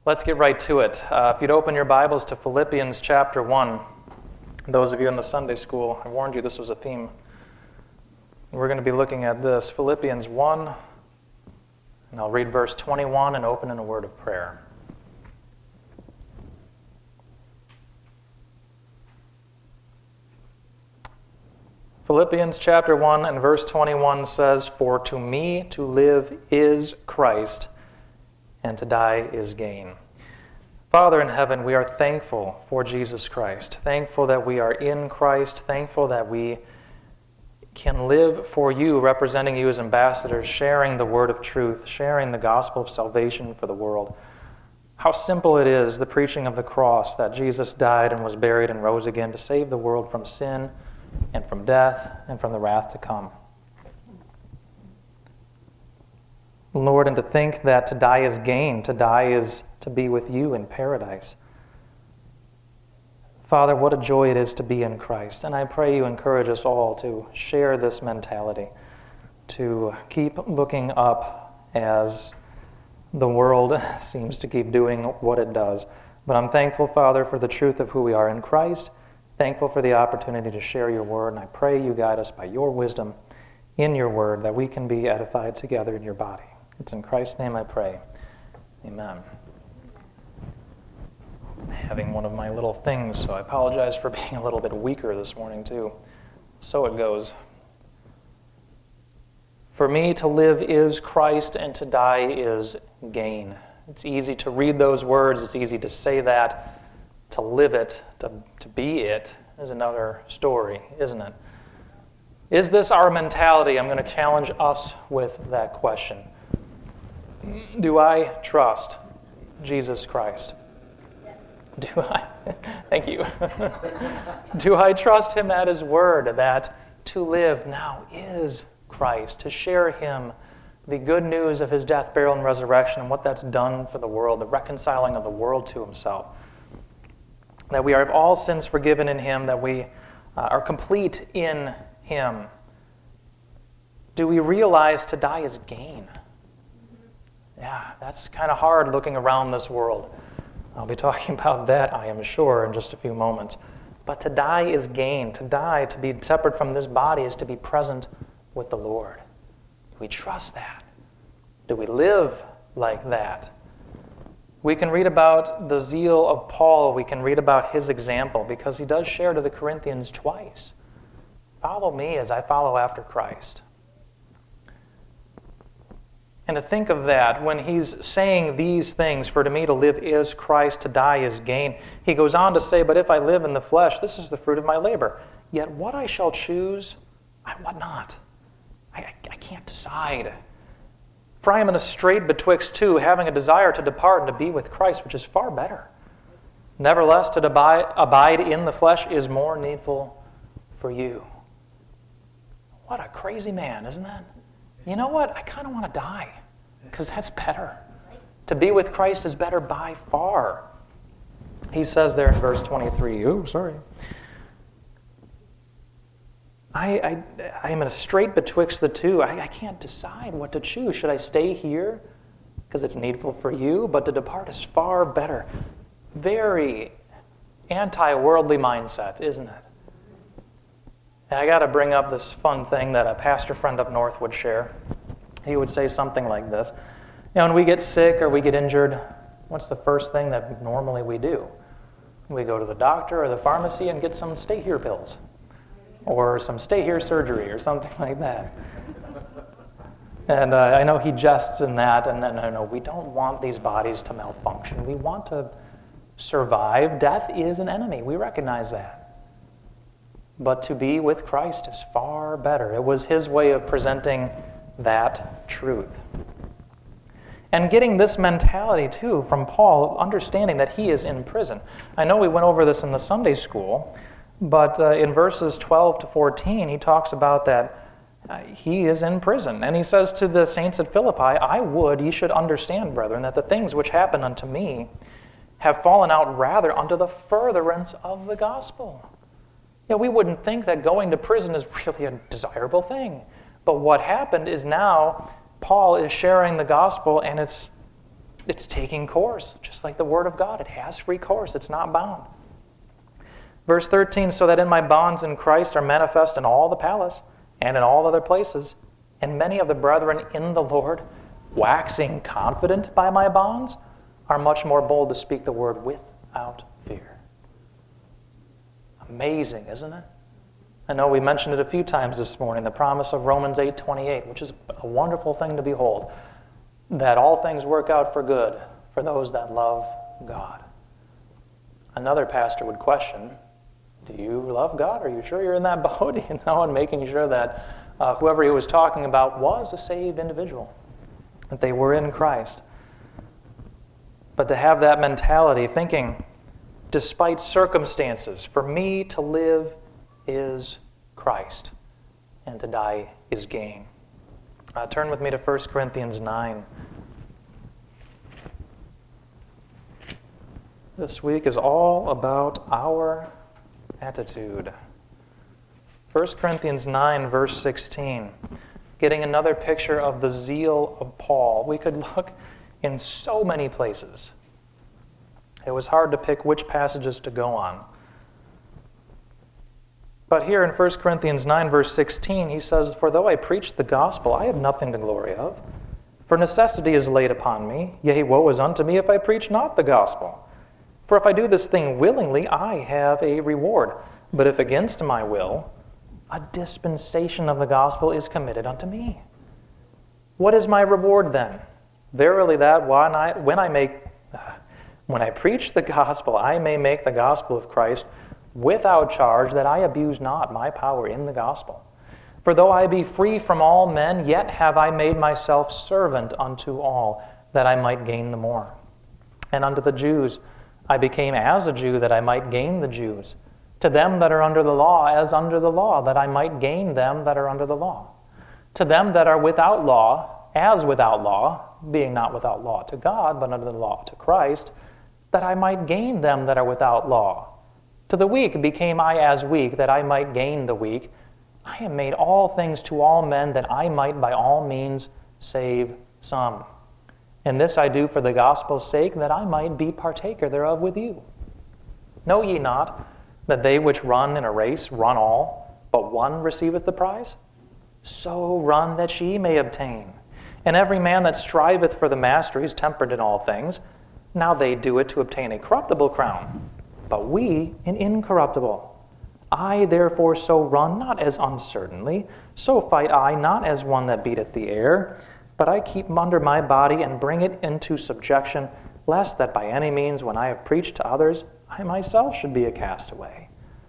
Let's get right to it. If you'd open your Bibles to Philippians chapter 1, those of you in the Sunday school, I warned you this was a theme. We're going to be looking at this, Philippians 1, and I'll read verse 21 and open in a word of prayer. Philippians chapter 1 and verse 21 says, "For to me to live is Christ, and to die is gain." Father in heaven, we are thankful for Jesus Christ, thankful that we are in Christ, thankful that we can live for you, representing you as ambassadors, sharing the word of truth, sharing the gospel of salvation for the world. How simple it is, the preaching of the cross, that Jesus died and was buried and rose again to save the world from sin and from death and from the wrath to come. Lord, and to think that to die is gain, to die is to be with you in paradise. Father, what a joy it is to be in Christ. And I pray you encourage us all to share this mentality, to keep looking up as the world seems to keep doing what it does. But I'm thankful, Father, for the truth of who we are in Christ, thankful for the opportunity to share your word, and I pray you guide us by your wisdom in your word, that we can be edified together in your body. It's in Christ's name I pray. Amen. I'm having one of my little things, so I apologize for being a little bit weaker this morning too. So it goes. For me to live is Christ, and to die is gain. It's easy to read those words, it's easy to say that. To live it, to be it, is another story, isn't it? Is this our mentality? I'm going to challenge us with that question. Do I trust Jesus Christ? Do I? Thank you. Do I trust him at his word that to live now is Christ, to share him the good news of his death, burial, and resurrection, and what that's done for the world, the reconciling of the world to himself? That we are of all sins forgiven in him, that we are complete in him. Do we realize to die is gain? Yeah, that's kind of hard looking around this world. I'll be talking about that, I am sure, in just a few moments. But to die is gain. To die, to be separate from this body, is to be present with the Lord. Do we trust that? Do we live like that? We can read about the zeal of Paul. We can read about his example, because he does share to the Corinthians twice. Follow me as I follow after Christ. And to think of that, when he's saying these things, for to me to live is Christ, to die is gain, he goes on to say, but if I live in the flesh, this is the fruit of my labor. Yet what I shall choose, I what not. I can't decide. For I am in a strait betwixt two, having a desire to depart and to be with Christ, which is far better. Nevertheless, to abide in the flesh is more needful for you. What a crazy man, isn't that? You know what? I kind of want to die, because that's better. To be with Christ is better by far. He says there in verse 23, I am in a strait betwixt the two. I can't decide what to choose. Should I stay here because it's needful for you? But to depart is far better. Very anti-worldly mindset, isn't it? And I got to bring up this fun thing that a pastor friend up north would share. He would say something like this. When we get sick or we get injured, what's the first thing that normally we do? We go to the doctor or the pharmacy and get some stay here pills, or some stay here surgery or something like that. And I know he jests in that, and no, we don't want these bodies to malfunction. We want to survive. Death is an enemy. We recognize that. But to be with Christ is far better. It was his way of presenting that truth. And getting this mentality, too, from Paul, understanding that he is in prison. I know we went over this in the Sunday school, but in verses 12 to 14, he talks about that he is in prison. And he says to the saints at Philippi, I would ye should understand, brethren, that the things which happen unto me have fallen out rather unto the furtherance of the gospel. We wouldn't think that going to prison is really a desirable thing. But what happened is now Paul is sharing the gospel, and it's it's taking course, just like the Word of God. It has free course. It's not bound. Verse 13, so that in my bonds in Christ are manifest in all the palace and in all other places, and many of the brethren in the Lord, waxing confident by my bonds, are much more bold to speak the word without fear. Amazing, isn't it? I know we mentioned it a few times this morning, the promise of Romans 8:28, which is a wonderful thing to behold, that all things work out for good for those that love God. Another pastor would question, do you love God? Are you sure you're in that boat? And making sure that whoever he was talking about was a saved individual, that they were in Christ. But to have that mentality, thinking, despite circumstances, for me to live is Christ, and to die is gain. Turn with me to 1 Corinthians 9. This week is all about our attitude. 1 Corinthians 9, verse 16. Getting another picture of the zeal of Paul. We could look in so many places. It was hard to pick which passages to go on. But here in 1 Corinthians 9, verse 16, he says, for though I preach the gospel, I have nothing to glory of. For necessity is laid upon me, yea, woe is unto me if I preach not the gospel. For if I do this thing willingly, I have a reward. But if against my will, a dispensation of the gospel is committed unto me. What is my reward then? Verily that when I preach the gospel, I may make the gospel of Christ without charge, that I abuse not my power in the gospel. For though I be free from all men, yet have I made myself servant unto all, that I might gain the more. And unto the Jews I became as a Jew, that I might gain the Jews. To them that are under the law, as under the law, that I might gain them that are under the law. To them that are without law, as without law, being not without law to God, but under the law to Christ, that I might gain them that are without law. To the weak became I as weak, that I might gain the weak. I am made all things to all men, that I might by all means save some. And this I do for the gospel's sake, that I might be partaker thereof with you. Know ye not that they which run in a race run all, but one receiveth the prize? So run that ye may obtain. And every man that striveth for the mastery is temperate in all things. Now they do it to obtain a corruptible crown, but we an incorruptible. I therefore so run, not as uncertainly, so fight I, not as one that beateth the air, but I keep under my body and bring it into subjection, lest that by any means, when I have preached to others, I myself should be a castaway.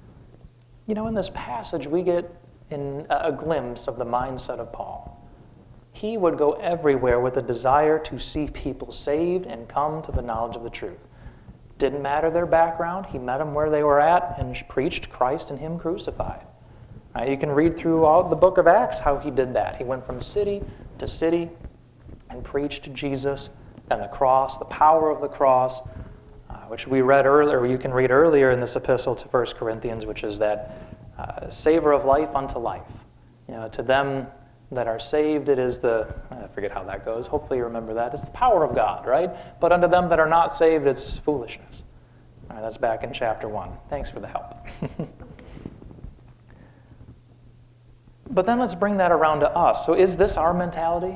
In this passage, we get in a glimpse of the mindset of Paul. He would go everywhere with a desire to see people saved and come to the knowledge of the truth. Didn't matter their background. He met them where they were at and preached Christ and Him crucified. You can read through all the book of Acts how he did that. He went from city to city and preached Jesus and the cross, the power of the cross, which we read earlier. You can read earlier in this epistle to 1 Corinthians, which is that savor of life unto life. To them that are saved, it is I forget how that goes. Hopefully you remember that. It's the power of God, right? But unto them that are not saved, it's foolishness. All right, that's back in chapter 1. Thanks for the help. But then let's bring that around to us. So is this our mentality?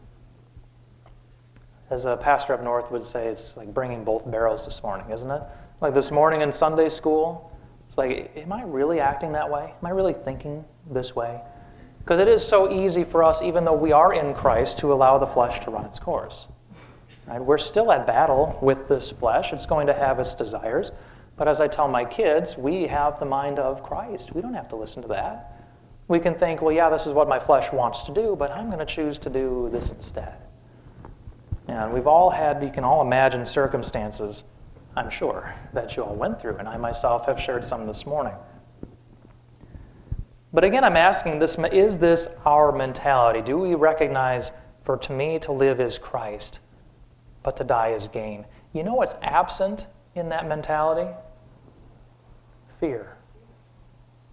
As a pastor up north would say, it's like bringing both barrels this morning, isn't it? Like this morning in Sunday school, it's like, am I really acting that way? Am I really thinking this way? Because it is so easy for us, even though we are in Christ, to allow the flesh to run its course. Right? We're still at battle with this flesh. It's going to have its desires. But as I tell my kids, we have the mind of Christ. We don't have to listen to that. We can think, well, yeah, this is what my flesh wants to do, but I'm going to choose to do this instead. And we've all had, you can all imagine circumstances, I'm sure, that you all went through, and I myself have shared some this morning. But again, I'm asking this, is this our mentality? Do we recognize, for to me to live is Christ, but to die is gain? You know what's absent in that mentality? Fear.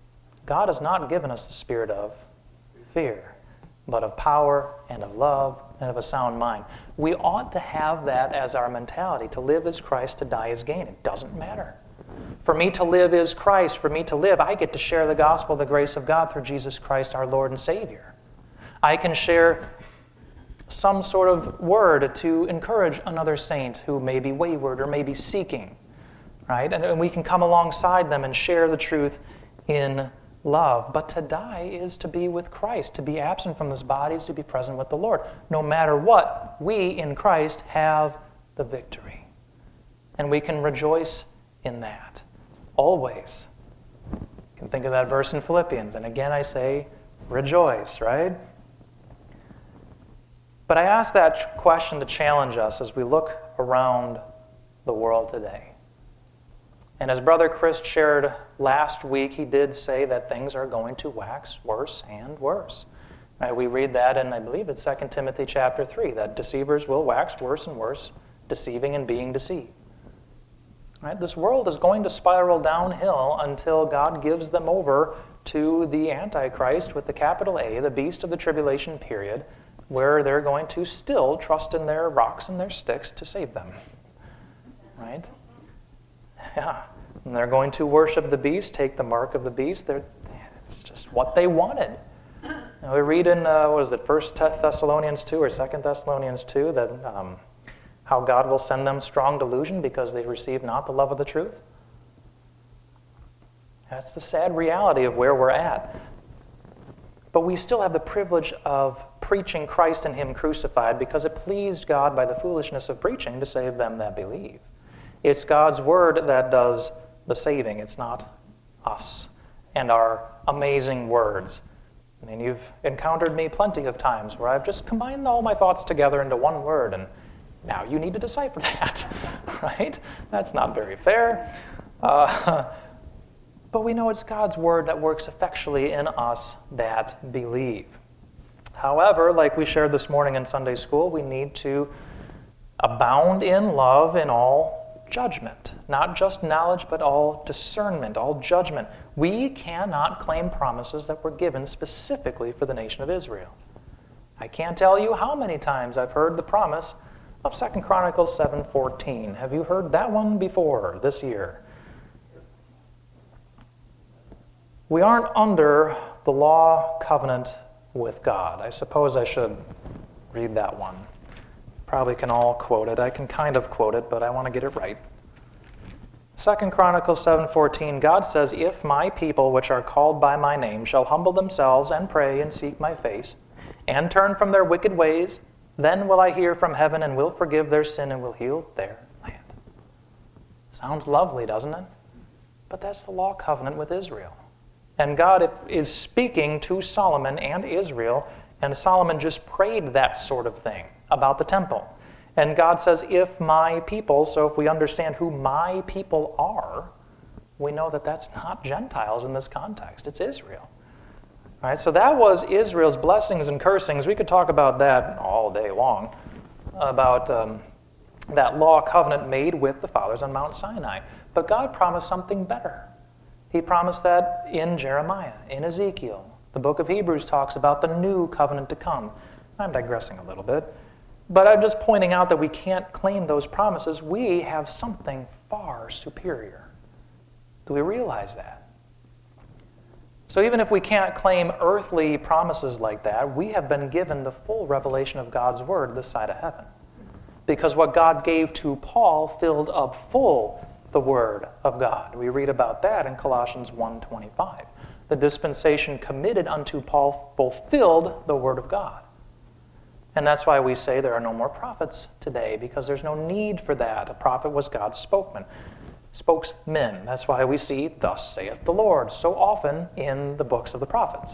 God has not given us the spirit of fear, but of power and of love and of a sound mind. We ought to have that as our mentality. To live is Christ, to die is gain. It doesn't matter. For me to live is Christ. For me to live, I get to share the gospel, the grace of God through Jesus Christ, our Lord and Savior. I can share some sort of word to encourage another saint who may be wayward or may be seeking, right? And we can come alongside them and share the truth in love. But to die is to be with Christ. To be absent from this body is to be present with the Lord. No matter what, we in Christ have the victory. And we can rejoice in that, always. You can think of that verse in Philippians. And again I say, rejoice, right? But I ask that question to challenge us as we look around the world today. And as Brother Chris shared last week, he did say that things are going to wax worse and worse. Right, we read that in, I believe it's 2 Timothy chapter 3, that deceivers will wax worse and worse, deceiving and being deceived. Right, this world is going to spiral downhill until God gives them over to the Antichrist with the capital A, the beast of the tribulation period, where they're going to still trust in their rocks and their sticks to save them. Right? Yeah. And they're going to worship the beast, take the mark of the beast. It's just what they wanted. Now we read in, 1 Thessalonians 2 or 2 Thessalonians 2, that how God will send them strong delusion because they receive not the love of the truth. That's the sad reality of where we're at. But we still have the privilege of preaching Christ and Him crucified because it pleased God by the foolishness of preaching to save them that believe. It's God's word that does the saving. It's not us and our amazing words. I mean, you've encountered me plenty of times where I've just combined all my thoughts together into one word, and now you need to decipher that, right? That's not very fair. But we know it's God's word that works effectually in us that believe. However, like we shared this morning in Sunday school, we need to abound in love in all judgment. Not just knowledge, but all discernment, all judgment. We cannot claim promises that were given specifically for the nation of Israel. I can't tell you how many times I've heard the promise of 2 Chronicles 7:14. Have you heard that one before this year? We aren't under the law covenant with God. I suppose I should read that one. Probably can all quote it. I can kind of quote it, but I want to get it right. 2 Chronicles 7:14, God says, "If my people which are called by my name shall humble themselves and pray and seek my face, and turn from their wicked ways, then will I hear from heaven and will forgive their sin and will heal their land." Sounds lovely, doesn't it? But that's the law covenant with Israel. And God is speaking to Solomon and Israel, and Solomon just prayed that sort of thing about the temple. And God says, if my people, so if we understand who my people are, we know that that's not Gentiles in this context, it's Israel. All right, so that was Israel's blessings and cursings. We could talk about that all day long, about that law covenant made with the fathers on Mount Sinai. But God promised something better. He promised that in Jeremiah, in Ezekiel. The book of Hebrews talks about the new covenant to come. I'm digressing a little bit. But I'm just pointing out that we can't claim those promises. We have something far superior. Do we realize that? So even if we can't claim earthly promises like that, we have been given the full revelation of God's word this side of heaven. Because what God gave to Paul filled up full the word of God. We read about that in Colossians 1:25. The dispensation committed unto Paul fulfilled the word of God. And that's why we say there are no more prophets today, because there's no need for that. A prophet was God's spokesman. That's why we see, "Thus saith the Lord," so often in the books of the prophets.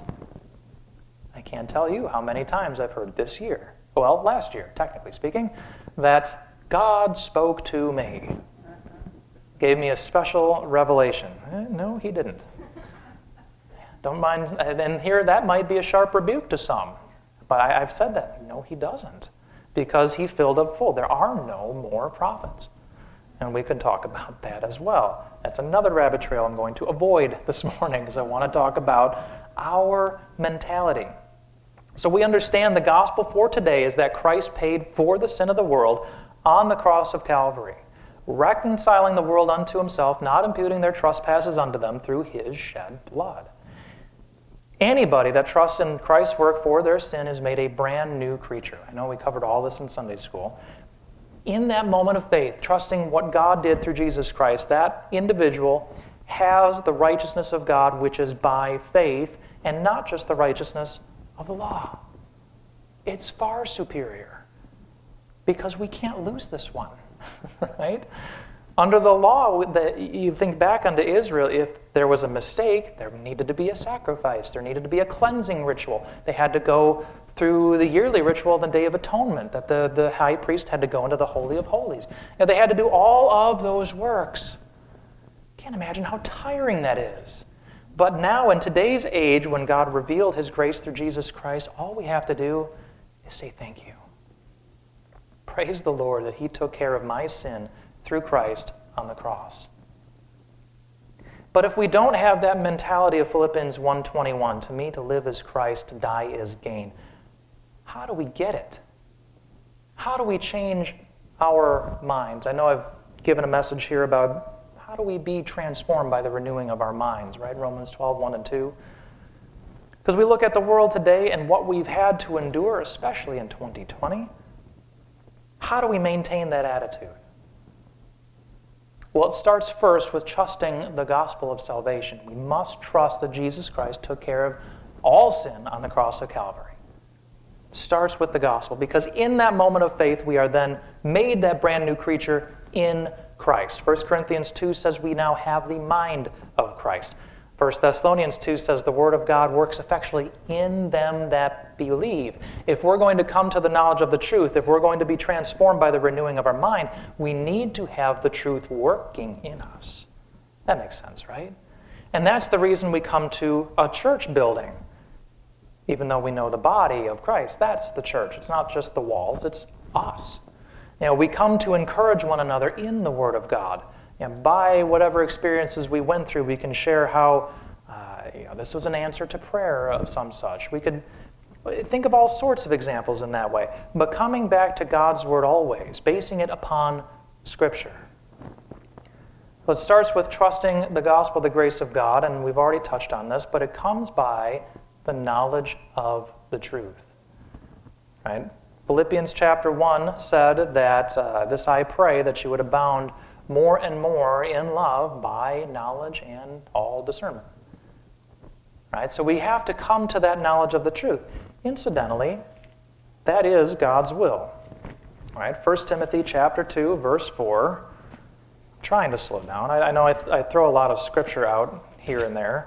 I can't tell you how many times I've heard this year, well, last year, technically speaking, that God spoke to me. Gave me a special revelation. No, he didn't. Don't mind, and here that might be a sharp rebuke to some. But I've said that. No, he doesn't. Because he filled up full. There are no more prophets. And we could talk about that as well. That's another rabbit trail I'm going to avoid this morning because I want to talk about our mentality. So we understand the gospel for today is that Christ paid for the sin of the world on the cross of Calvary, reconciling the world unto himself, not imputing their trespasses unto them through his shed blood. Anybody that trusts in Christ's work for their sin is made a brand new creature. I know we covered all this in Sunday school. In that moment of faith, trusting what God did through Jesus Christ, that individual has the righteousness of God, which is by faith, and not just the righteousness of the law. It's far superior because we can't lose this one, right? Under the law, you think back unto Israel, if there was a mistake, there needed to be a sacrifice. There needed to be a cleansing ritual. They had to go through the yearly ritual of the Day of Atonement, that the high priest had to go into the Holy of Holies. And they had to do all of those works. Can't imagine how tiring that is. But now, in today's age, when God revealed his grace through Jesus Christ, all we have to do is say thank you. Praise the Lord that he took care of my sin through Christ on the cross. But if we don't have that mentality of Philippians 1:21, to me to live is Christ, to die is gain, how do we get it? How do we change our minds? I know I've given a message here about how do we be transformed by the renewing of our minds, right? Romans 12:1 and 2. Because we look at the world today and what we've had to endure, especially in 2020. How do we maintain that attitude? Well, it starts first with trusting the gospel of salvation. We must trust that Jesus Christ took care of all sin on the cross of Calvary. It starts with the gospel, because in that moment of faith, we are then made that brand new creature in Christ. 1 Corinthians 2 says we now have the mind of Christ. 1 Thessalonians 2 says the word of God works effectually in them that believe. If we're going to come to the knowledge of the truth, if we're going to be transformed by the renewing of our mind, we need to have the truth working in us. That makes sense, right? And that's the reason we come to a church building. Even though we know the body of Christ, that's the church. It's not just the walls, it's us. We come to encourage one another in the Word of God. By whatever experiences we went through, we can share how this was an answer to prayer of some such. We could think of all sorts of examples in that way. But coming back to God's Word always, basing it upon Scripture. Well, it starts with trusting the gospel, the grace of God, and we've already touched on this, but it comes by the knowledge of the truth. Right? Philippians chapter 1 said that, this I pray, that you would abound more and more in love by knowledge and all discernment. Right? So we have to come to that knowledge of the truth. Incidentally, that is God's will. Right? 1 Timothy chapter 2, verse 4. I'm trying to slow down. I know I throw a lot of scripture out here and there.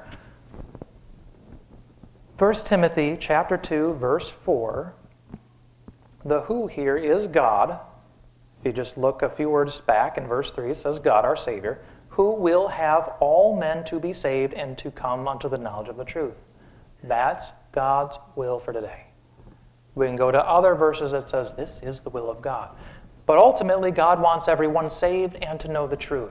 1 Timothy chapter 2, verse 4. The who here is God. If you just look a few words back in verse 3, it says God, our Savior, who will have all men to be saved and to come unto the knowledge of the truth. That's God's will for today. We can go to other verses that says this is the will of God. But ultimately, God wants everyone saved and to know the truth.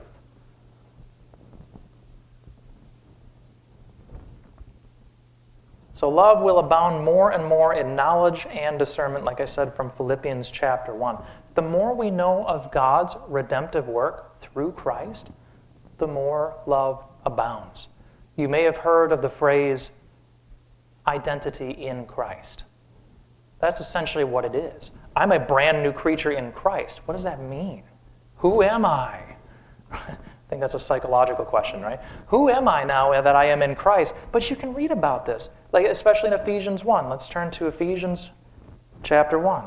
So love will abound more and more in knowledge and discernment, like I said, from Philippians chapter 1. The more we know of God's redemptive work through Christ, the more love abounds. You may have heard of the phrase, identity in Christ. That's essentially what it is. I'm a brand new creature in Christ. What does that mean? Who am I? I think that's a psychological question, right? Who am I now that I am in Christ? But you can read about this, like especially in Ephesians 1. Let's turn to Ephesians chapter 1.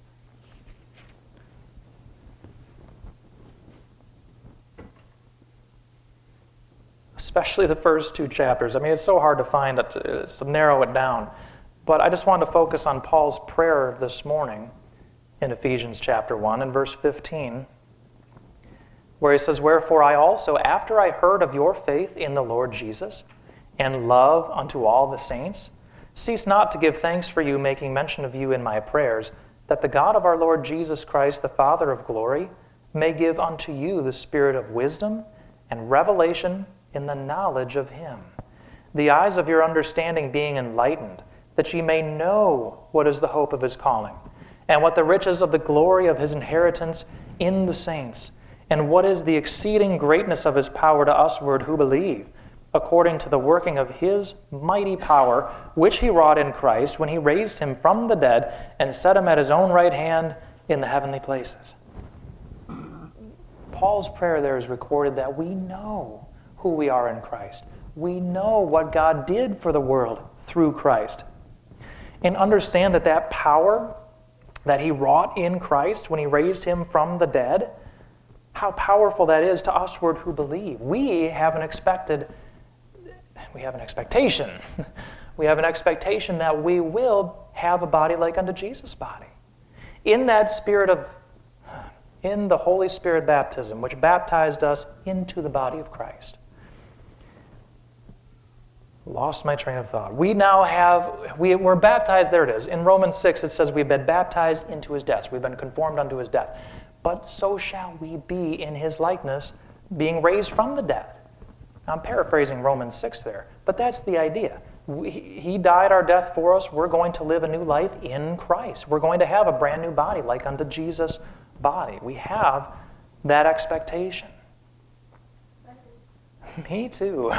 Especially the first two chapters. I mean, it's so hard to find it, to narrow it down. But I just wanted to focus on Paul's prayer this morning in Ephesians chapter 1 and verse 15, where he says, Wherefore I also, after I heard of your faith in the Lord Jesus, and love unto all the saints, cease not to give thanks for you, making mention of you in my prayers, that the God of our Lord Jesus Christ, the Father of glory, may give unto you the spirit of wisdom and revelation in the knowledge of him, the eyes of your understanding being enlightened, that ye may know what is the hope of his calling, and what the riches of the glory of his inheritance in the saints, and what is the exceeding greatness of his power to usward who believe, according to the working of his mighty power, which he wrought in Christ when he raised him from the dead and set him at his own right hand in the heavenly places. Paul's prayer there is recorded that we know who we are in Christ. We know what God did for the world through Christ. And understand that that power that he wrought in Christ when he raised him from the dead, how powerful that is to usward who believe. We have an expectation. We have an expectation that we will have a body like unto Jesus' body. In the Holy Spirit baptism, which baptized us into the body of Christ. Lost my train of thought. We're baptized, there it is. In Romans 6 it says we've been baptized into his death. We've been conformed unto his death. But so shall we be in his likeness, being raised from the dead. I'm paraphrasing Romans 6 there, but that's the idea. He died our death for us. We're going to live a new life in Christ. We're going to have a brand new body like unto Jesus' body. We have that expectation. Me too.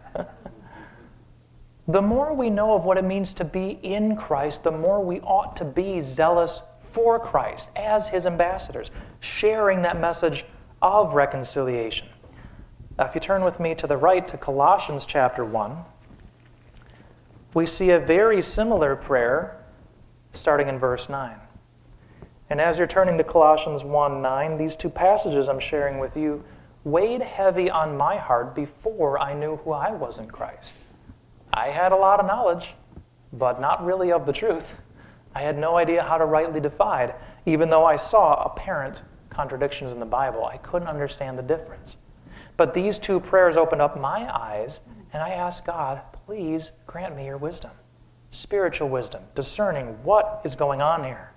The more we know of what it means to be in Christ, the more we ought to be zealous for Christ as his ambassadors, sharing that message of reconciliation. If you turn with me to the right to Colossians chapter 1, we see a very similar prayer starting in verse 9. And as you're turning to Colossians 1:9, these two passages I'm sharing with you weighed heavy on my heart before I knew who I was in Christ. I had a lot of knowledge, but not really of the truth. I had no idea how to rightly divide. Even though I saw apparent contradictions in the Bible, I couldn't understand the difference. But these two prayers opened up my eyes, and I asked God, please grant me your wisdom, spiritual wisdom, discerning what is going on here.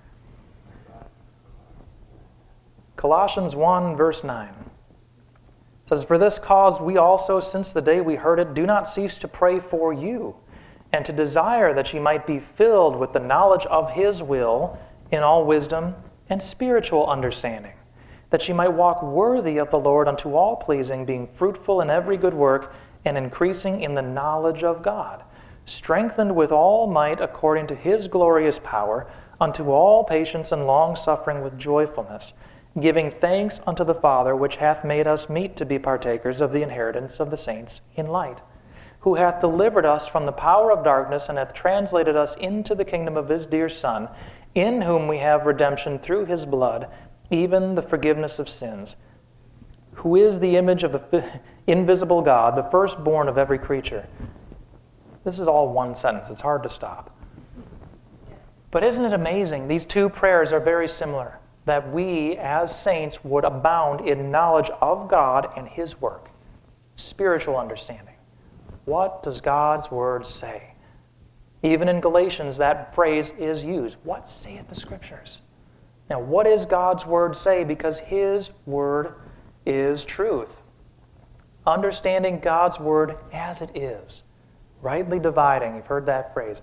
Colossians 1, verse 9. It says, for this cause we also, since the day we heard it, do not cease to pray for you, and to desire that ye might be filled with the knowledge of his will in all wisdom and spiritual understanding, that ye might walk worthy of the Lord unto all pleasing, being fruitful in every good work, and increasing in the knowledge of God, strengthened with all might according to his glorious power, unto all patience and long-suffering with joyfulness, giving thanks unto the Father, which hath made us meet to be partakers of the inheritance of the saints in light, who hath delivered us from the power of darkness, and hath translated us into the kingdom of his dear Son, in whom we have redemption through his blood, even the forgiveness of sins, who is the image of the invisible God, the firstborn of every creature. This is all one sentence. It's hard to stop. But isn't it amazing? These two prayers are very similar, that we as saints would abound in knowledge of God and his work, spiritual understanding. What does God's word say? Even in Galatians, that phrase is used. What saith the Scriptures? Now, what does God's word say? Because his word is truth. Understanding God's word as it is, rightly dividing, you've heard that phrase,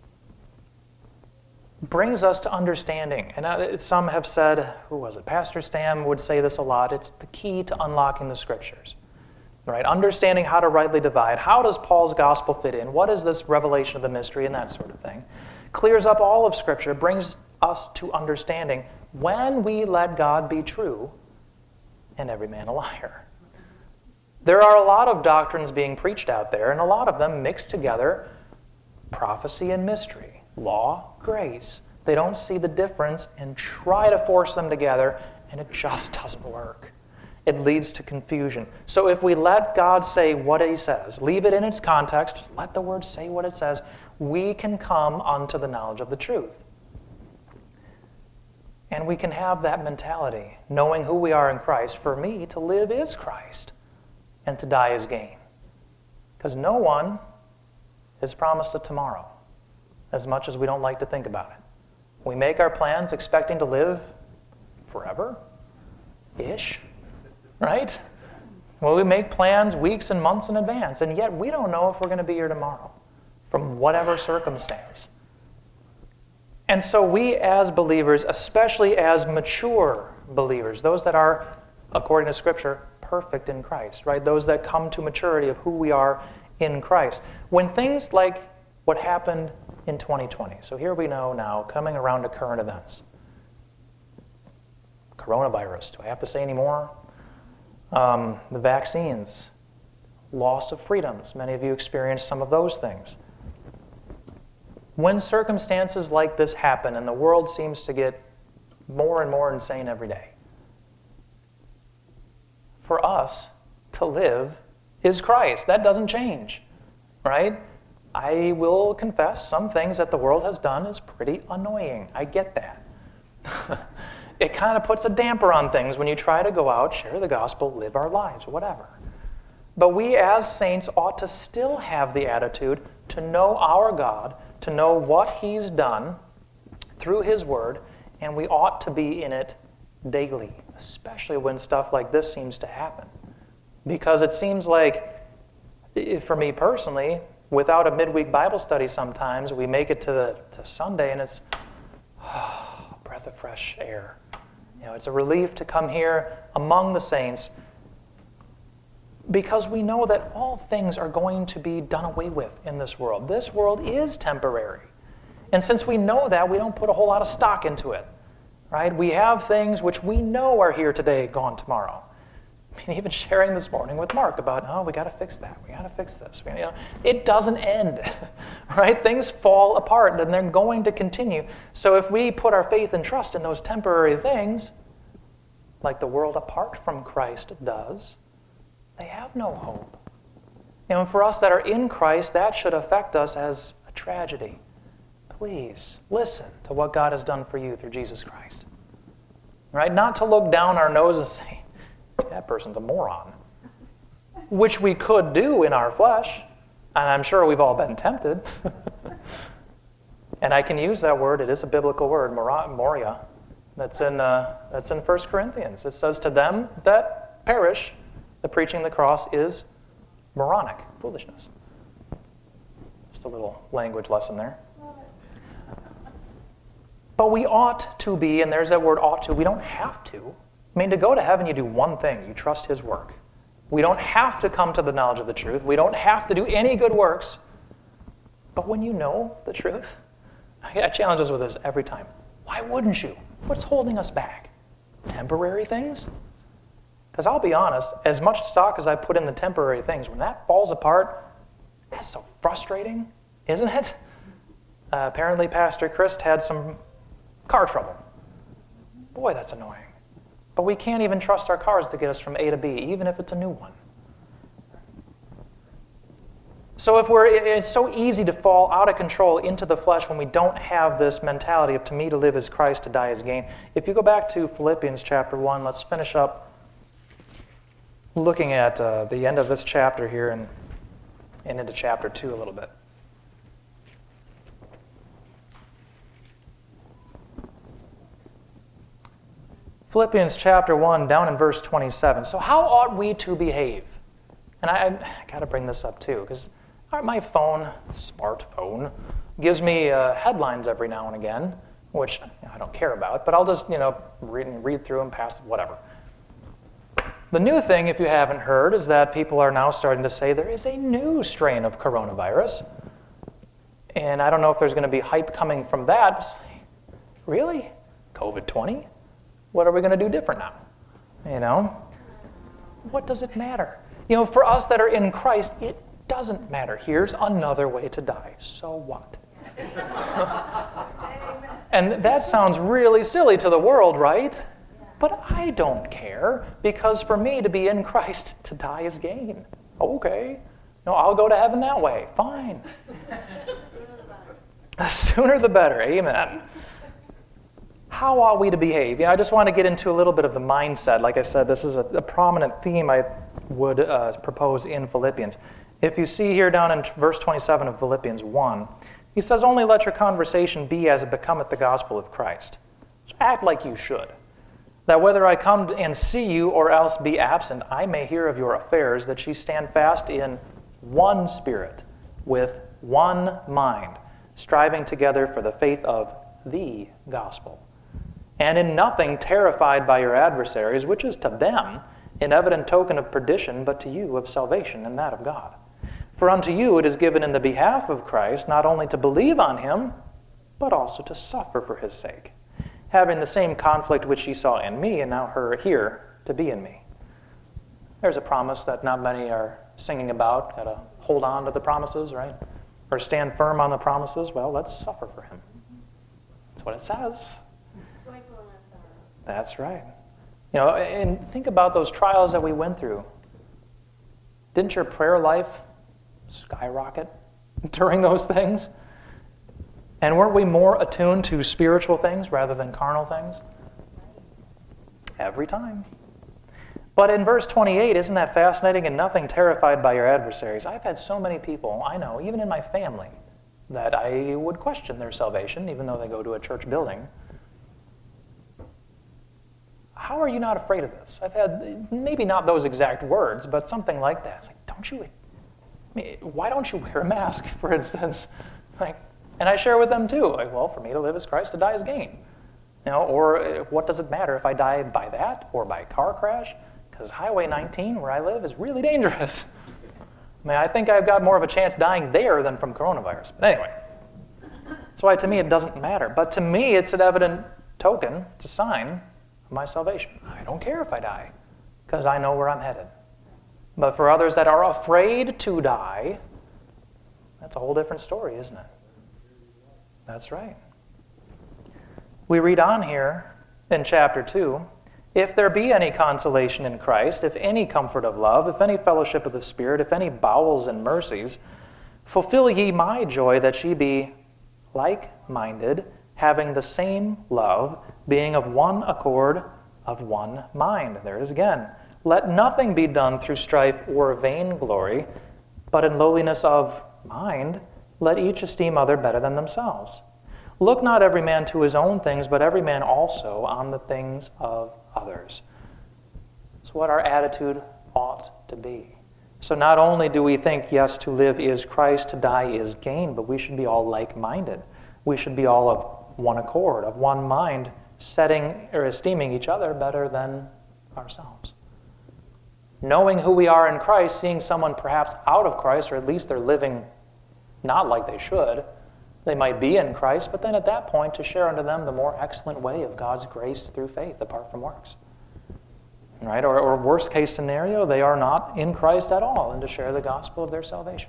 brings us to understanding. And some have said, who was it? Pastor Stam would say this a lot. It's the key to unlocking the Scriptures. Right? Understanding how to rightly divide. How does Paul's gospel fit in? What is this revelation of the mystery and that sort of thing? Clears up all of Scripture, brings us to understanding when we let God be true and every man a liar. There are a lot of doctrines being preached out there, and a lot of them mix together prophecy and mystery, law, grace. They don't see the difference and try to force them together, and it just doesn't work. It leads to confusion. So if we let God say what he says, leave it in its context, just let the word say what it says, we can come unto the knowledge of the truth. And we can have that mentality, knowing who we are in Christ. For me, to live is Christ, and to die is gain. Because no one is promised a tomorrow, as much as we don't like to think about it. We make our plans expecting to live forever-ish, right? Well, we make plans weeks and months in advance, and yet we don't know if we're going to be here tomorrow, from whatever circumstance. And so we as believers, especially as mature believers, those that are, according to Scripture, perfect in Christ, right? Those that come to maturity of who we are in Christ. When things like what happened in 2020, so here we know now, coming around to current events. Coronavirus, do I have to say any more? The vaccines, loss of freedoms. Many of you experienced some of those things. When circumstances like this happen and the world seems to get more and more insane every day, for us to live is Christ. That doesn't change, right? I will confess some things that the world has done is pretty annoying. I get that. It kind of puts a damper on things when you try to go out, share the gospel, live our lives, whatever. But we as saints ought to still have the attitude to know our God, to know what He's done through His Word, and we ought to be in it daily, especially when stuff like this seems to happen. Because it seems like, for me personally, without a midweek Bible study sometimes, we make it to Sunday and it's a breath of fresh air. It's a relief to come here among the saints because we know that all things are going to be done away with in this world. This world is temporary. And since we know that, we don't put a whole lot of stock into it. Right? We have things which we know are here today, gone tomorrow. I mean, even sharing this morning with Mark about, we got to fix that. We got to fix this. It doesn't end, right? Things fall apart, and they're going to continue. So if we put our faith and trust in those temporary things, like the world apart from Christ does, they have no hope. And for us that are in Christ, that should affect us as a tragedy. Please listen to what God has done for you through Jesus Christ. Right? Not to look down our nose and say, that person's a moron. Which we could do in our flesh. And I'm sure we've all been tempted. And I can use that word. It is a biblical word, moria. That's in 1 Corinthians. It says, to them that perish, the preaching of the cross is moronic, foolishness. Just a little language lesson there. But we ought to be, and there's that word ought to, we don't have to. I mean, to go to heaven, you do one thing. You trust His work. We don't have to come to the knowledge of the truth. We don't have to do any good works. But when you know the truth, I challenge us with this every time. Why wouldn't you? What's holding us back? Temporary things? Because I'll be honest, as much stock as I put in the temporary things, when that falls apart, that's so frustrating, isn't it? Apparently, Pastor Chris had some car trouble. Boy, that's annoying. But we can't even trust our cars to get us from A to B, even if it's a new one. So it's so easy to fall out of control into the flesh when we don't have this mentality of, to me to live is Christ, to die is gain. If you go back to Philippians chapter 1, let's finish up looking at the end of this chapter here and into chapter 2 a little bit. Philippians chapter 1, down in verse 27. So how ought we to behave? And I got to bring this up too, because my phone, smartphone, gives me headlines every now and again, which I don't care about, but I'll just read through them, pass whatever. The new thing, if you haven't heard, is that people are now starting to say there is a new strain of coronavirus. And I don't know if there's going to be hype coming from that. But really? COVID-20? What are we going to do different now? What does it matter? For us that are in Christ, it doesn't matter. Here's another way to die. So what? And that sounds really silly to the world, right? But I don't care, because for me to be in Christ, to die is gain. Okay. No, I'll go to heaven that way. Fine. The sooner the better. Amen. How ought we to behave? I just want to get into a little bit of the mindset. Like I said, this is a prominent theme I would propose in Philippians. If you see here down in verse 27 of Philippians 1, he says, only let your conversation be as it becometh the gospel of Christ. So act like you should. That whether I come and see you or else be absent, I may hear of your affairs, that ye stand fast in one spirit, with one mind, striving together for the faith of the gospel. And in nothing terrified by your adversaries, which is to them an evident token of perdition, but to you of salvation, and that of God. For unto you it is given in the behalf of Christ not only to believe on him, but also to suffer for his sake, having the same conflict which ye saw in me, and now here to be in me. There's a promise that not many are singing about. Got to hold on to the promises, right? Or stand firm on the promises. Well, let's suffer for him. That's what it says. That's right. You know, and think about those trials that we went through. Didn't your prayer life skyrocket during those things? And weren't we more attuned to spiritual things rather than carnal things? Every time. But in verse 28, isn't that fascinating? And nothing terrified by your adversaries. I've had so many people, I know, even in my family, that I would question their salvation, even though they go to a church building. How are you not afraid of this? I've had, maybe not those exact words, but something like that. It's like, don't you, I mean, why don't you wear a mask, for instance? Like, and I share with them too. Like, well, for me to live is Christ, to die is gain. You know, or what does it matter if I die by that or by a car crash? Because Highway 19, where I live, is really dangerous. I mean, I think I've got more of a chance dying there than from coronavirus. But anyway, that's why to me it doesn't matter. But to me, it's an evident token, it's a sign of my salvation. I don't care if I die, because I know where I'm headed. But for others that are afraid to die, that's a whole different story, isn't it? That's right. We read on here in chapter 2, if there be any consolation in Christ, if any comfort of love, if any fellowship of the Spirit, if any bowels and mercies, fulfill ye my joy that ye be like-minded, having the same love, being of one accord, of one mind. There it is again. Let nothing be done through strife or vainglory, but in lowliness of mind, let each esteem other better than themselves. Look not every man to his own things, but every man also on the things of others. It's what our attitude ought to be. So not only do we think, yes, to live is Christ, to die is gain, but we should be all like-minded. We should be all of one accord, of one mind, setting or esteeming each other better than ourselves. Knowing who we are in Christ, seeing someone perhaps out of Christ, or at least they're living not like they should. They might be in Christ, but then at that point to share unto them the more excellent way of God's grace through faith apart from works. Right? Or worst case scenario, they are not in Christ at all, and to share the gospel of their salvation.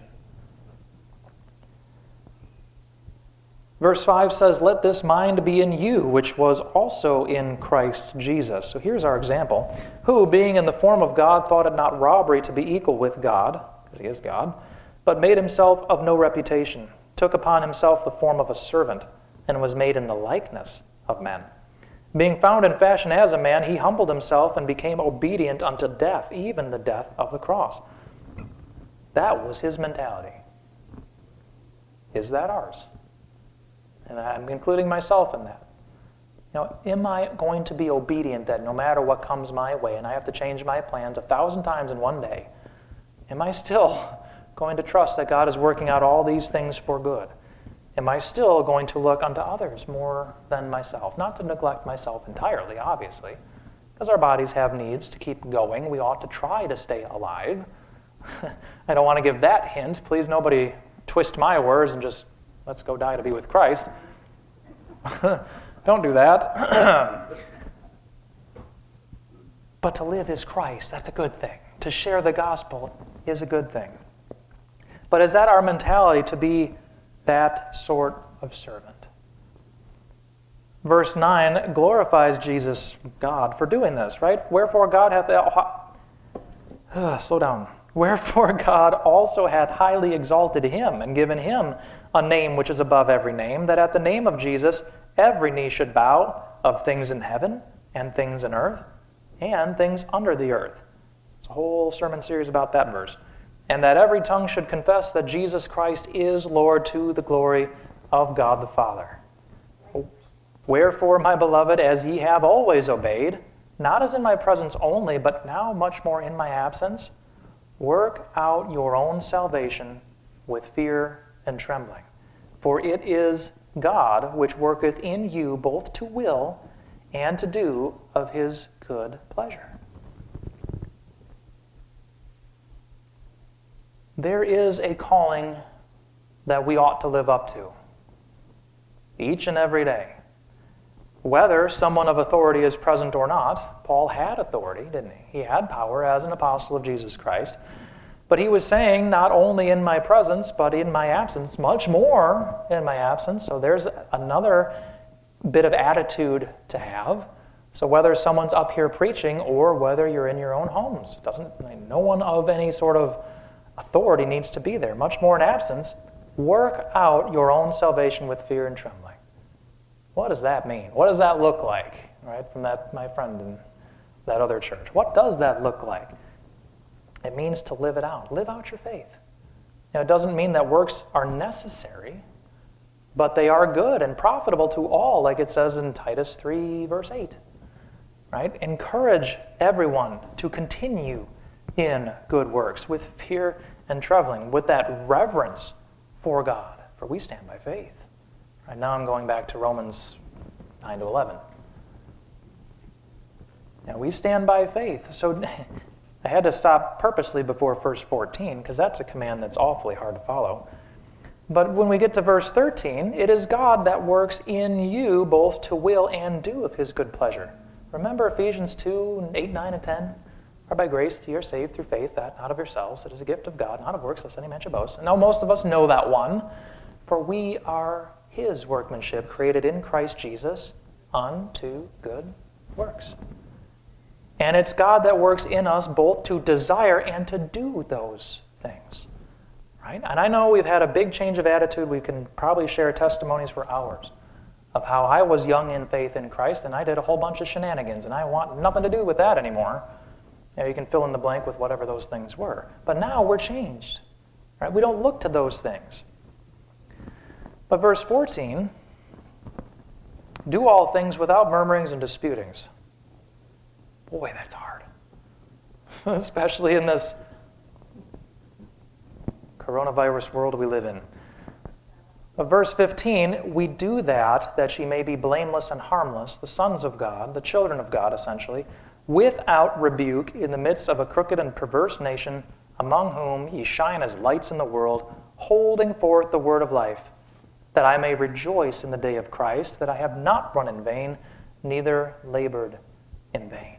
Verse 5 says, let this mind be in you, which was also in Christ Jesus. So here's our example. Who, being in the form of God, thought it not robbery to be equal with God, because he is God, but made himself of no reputation, took upon himself the form of a servant, and was made in the likeness of men. Being found in fashion as a man, he humbled himself and became obedient unto death, even the death of the cross. That was his mentality. Is that ours? And I'm including myself in that. You know, am I going to be obedient that no matter what comes my way, and I have to change my plans 1,000 times in one day, am I still going to trust that God is working out all these things for good? Am I still going to look unto others more than myself? Not to neglect myself entirely, obviously, because our bodies have needs to keep going. We ought to try to stay alive. I don't want to give that hint. Please, nobody twist my words and just, let's go die to be with Christ. Don't do that. But to live is Christ. That's a good thing. To share the gospel is a good thing. But is that our mentality, to be that sort of servant? Verse 9 glorifies Jesus, God, for doing this, right? Wherefore God hath... slow down. Wherefore God also hath highly exalted him, and given him a name which is above every name, that at the name of Jesus every knee should bow, of things in heaven, and things in earth, and things under the earth. It's a whole sermon series about that verse. And that every tongue should confess that Jesus Christ is Lord, to the glory of God the Father. Wherefore, my beloved, as ye have always obeyed, not as in my presence only, but now much more in my absence, work out your own salvation with fear and trembling. For it is God which worketh in you both to will and to do of his good pleasure. There is a calling that we ought to live up to each and every day. Whether someone of authority is present or not, Paul had authority, didn't he? He had power as an apostle of Jesus Christ. But he was saying, not only in my presence, but in my absence, much more in my absence. So there's another bit of attitude to have. So whether someone's up here preaching or whether you're in your own homes, no one of any sort of authority needs to be there. Much more in absence, work out your own salvation with fear and trembling. What does that mean? What does that look like? Right, from my friend in that other church. What does that look like? It means to live it out. Live out your faith. It doesn't mean that works are necessary, but they are good and profitable to all, like it says in Titus 3, verse 8. Right? Encourage everyone to continue in good works with fear and trembling, with that reverence for God, for we stand by faith. Right now I'm going back to Romans 9 to 11. Now we stand by faith. So I had to stop purposely before verse 14 because that's a command that's awfully hard to follow. But when we get to verse 13, it is God that works in you both to will and do of his good pleasure. Remember Ephesians 2, 8, 9, and 10? For by grace you are saved through faith, that not of yourselves, it is a gift of God, not of works, lest any man should boast. And now most of us know that one. For we are his workmanship, created in Christ Jesus unto good works. And it's God that works in us both to desire and to do those things. Right? And I know we've had a big change of attitude. We can probably share testimonies for hours of how I was young in faith in Christ and I did a whole bunch of shenanigans and I want nothing to do with that anymore. You can fill in the blank with whatever those things were. But now we're changed. Right? We don't look to those things. But verse 14, do all things without murmurings and disputings. Boy, that's hard. Especially in this coronavirus world we live in. But verse 15, we do that ye may be blameless and harmless, the sons of God, the children of God essentially, without rebuke in the midst of a crooked and perverse nation, among whom ye shine as lights in the world, holding forth the word of life, that I may rejoice in the day of Christ, that I have not run in vain, neither labored in vain.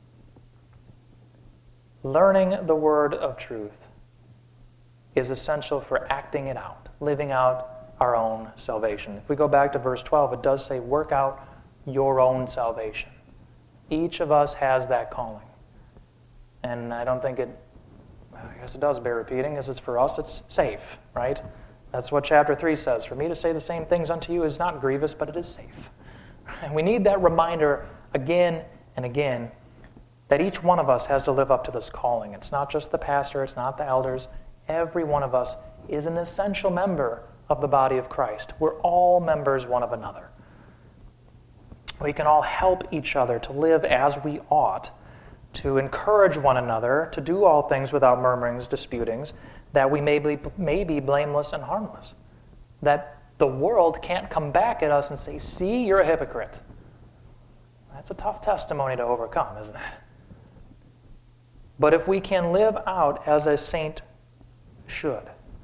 Learning the word of truth is essential for acting it out, living out our own salvation. If we go back to verse 12, it does say, work out your own salvation. Each of us has that calling. And I don't think I guess it does bear repeating, as it's for us, it's safe, right? That's what chapter 3 says. For me to say the same things unto you is not grievous, but it is safe. And we need that reminder again and again that each one of us has to live up to this calling. It's not just the pastor, it's not the elders. Every one of us is an essential member of the body of Christ. We're all members one of another. We can all help each other to live as we ought, to encourage one another, to do all things without murmurings, disputings, that we may be blameless and harmless. That the world can't come back at us and say, see, you're a hypocrite. That's a tough testimony to overcome, isn't it? But if we can live out as a saint should,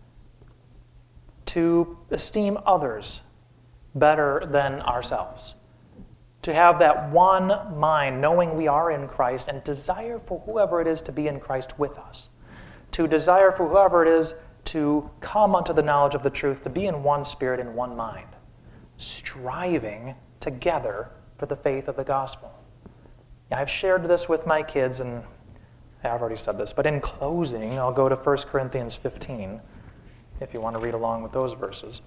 to esteem others better than ourselves, to have that one mind, knowing we are in Christ, and desire for whoever it is to be in Christ with us, to desire for whoever it is to come unto the knowledge of the truth, to be in one spirit and one mind, striving together for the faith of the gospel. I've shared this with my kids, and I've already said this, but in closing, I'll go to 1 Corinthians 15, if you want to read along with those verses.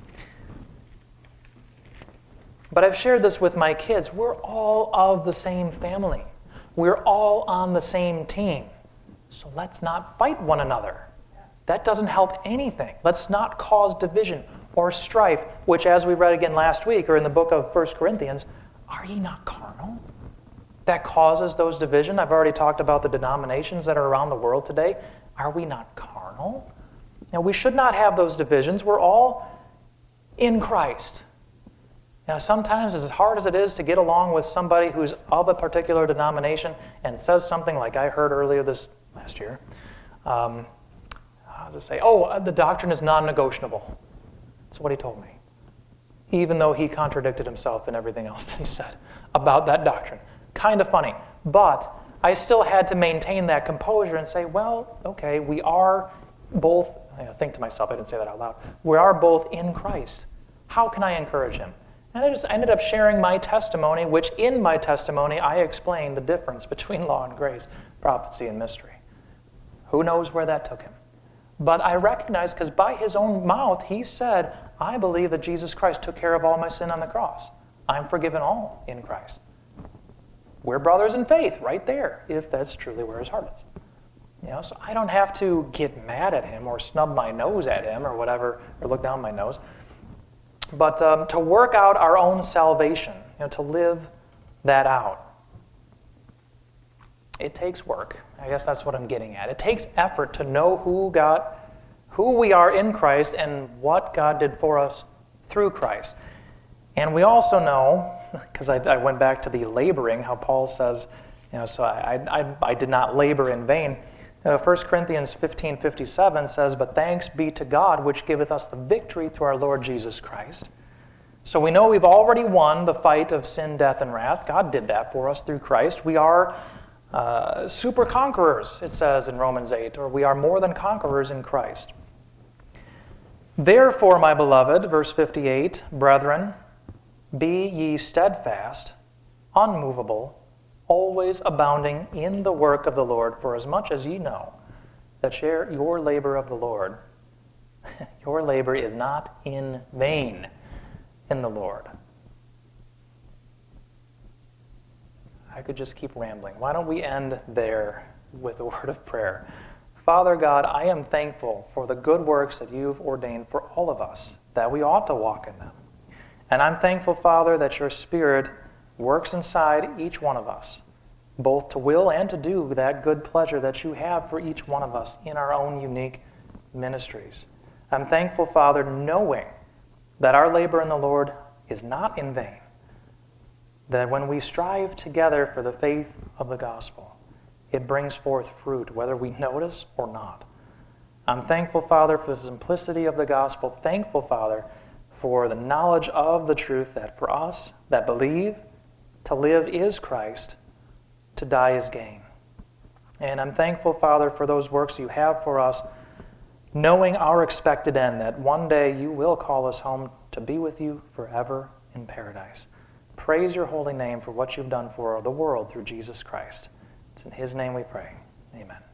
But I've shared this with my kids. We're all of the same family. We're all on the same team. So let's not fight one another. That doesn't help anything. Let's not cause division or strife, which, as we read again last week, or in the book of 1 Corinthians, are ye not carnal? That causes those divisions. I've already talked about the denominations that are around the world today. Are we not carnal? Now, we should not have those divisions. We're all in Christ. Sometimes as hard as it is to get along with somebody who's of a particular denomination and says something like I heard earlier this last year, how does it say, the doctrine is non-negotiable. That's what he told me. Even though he contradicted himself in everything else that he said about that doctrine. Kind of funny. But I still had to maintain that composure and say, well, okay, we are both, I think to myself, I didn't say that out loud, we are both in Christ. How can I encourage him? And I just ended up sharing my testimony, which in my testimony I explained the difference between law and grace, prophecy and mystery. Who knows where that took him? But I recognize, because by his own mouth he said, I believe that Jesus Christ took care of all my sin on the cross. I'm forgiven all in Christ. We're brothers in faith right there, if that's truly where his heart is. So I don't have to get mad at him or snub my nose at him or whatever, or look down my nose. But to work out our own salvation, to live that out, it takes work. I guess that's what I'm getting at. It takes effort to know who we are in Christ and what God did for us through Christ. And we also know, because I went back to the laboring, how Paul says, so I did not labor in vain. 1 Corinthians 15:57 says, but thanks be to God, which giveth us the victory through our Lord Jesus Christ. So we know we've already won the fight of sin, death, and wrath. God did that for us through Christ. We are super conquerors, it says in Romans 8, or we are more than conquerors in Christ. Therefore, my beloved, verse 58, brethren, be ye steadfast, unmovable, always abounding in the work of the Lord, for as much as ye know that your labor of the Lord, your labor is not in vain in the Lord. I could just keep rambling. Why don't we end there with a word of prayer? Father God, I am thankful for the good works that you've ordained for all of us, that we ought to walk in them. And I'm thankful, Father, that your Spirit works inside each one of us, both to will and to do that good pleasure that you have for each one of us in our own unique ministries. I'm thankful, Father, knowing that our labor in the Lord is not in vain, that when we strive together for the faith of the gospel, it brings forth fruit, whether we notice or not. I'm thankful, Father, for the simplicity of the gospel. Thankful, Father, for the knowledge of the truth that for us that believe, to live is Christ, to die is gain. And I'm thankful, Father, for those works you have for us, knowing our expected end, that one day you will call us home to be with you forever in paradise. Praise your holy name for what you've done for the world through Jesus Christ. It's in his name we pray. Amen.